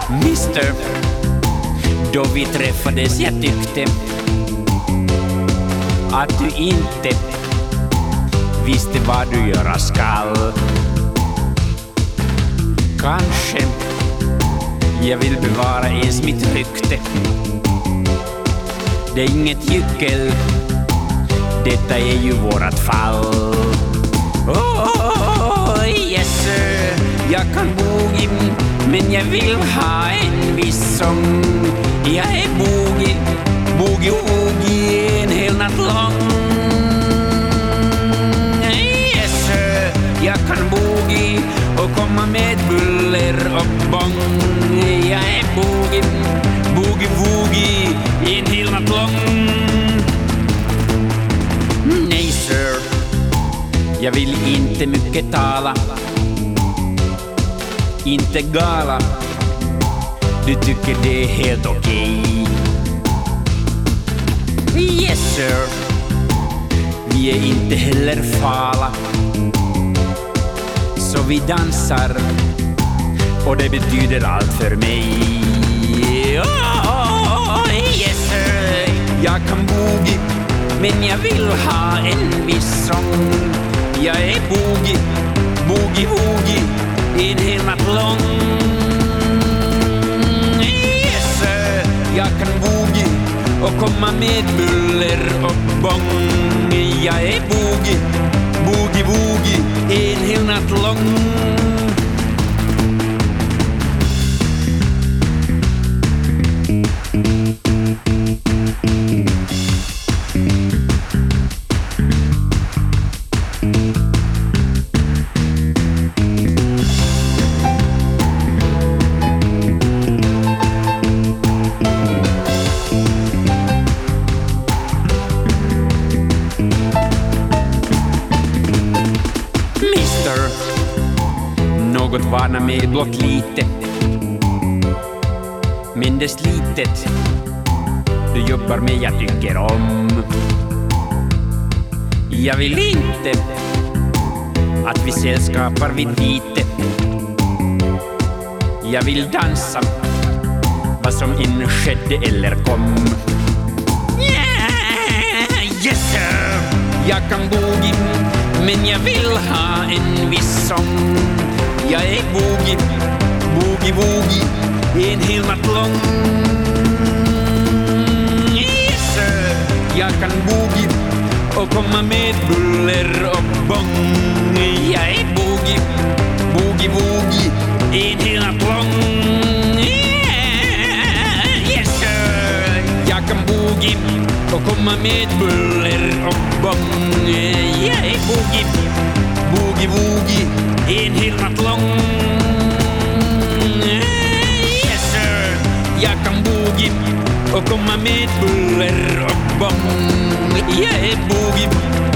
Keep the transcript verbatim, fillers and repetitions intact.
Mister, då vi träffades jag tyckte att du inte visste vad du göra skall. Kanske jag vill bevara ens mitt rykte. Det är inget gyckel, detta är ju vårat fall. Oh, yes sir, jag kan boogie, men jag vill ha en viss sång. Jag är boogie, boogie woogie en hel natt lång. Yes sir, jag kan boogie och komma med buller och bång. Jag är boogie, boogie woogie en hel natt lång. Nej sir, jag vill inte mycket tala, inte gala. Du tycker det är helt okej. Yes sir, vi är inte heller fala, så vi dansar och det betyder allt för mig. Oh, yes sir, jag kan boogie, men jag vill ha en viss sång. Jag är boogie, boogie woogie en hel natt lång. Yes sir, jag kan boogie och komma med buller och bång. Jag är boogie, boogie woogie en hel natt lång. Något vana med blott lite, men det slitet du jobbar med jag tycker om. Jag vill inte att vi sällskapar vid vite. Jag vill dansa vad som än skedde eller kom. Yeah, yes sir, jag kan boogie, men jag vill ha en viss sång. Jag är boogie, boogie woogie en hel natt lång. Yes sir, jag kan boogie och komma med buller och bång. Jag är boogie, boogie woogie en hel natt lång. Yes sir, jag kan boogie och komma med buller och bång. Jag är boogie, boogie woogie en hel natt lång. Yes sir, jag kan boogie och komma med buller och bång. Jag är boogie,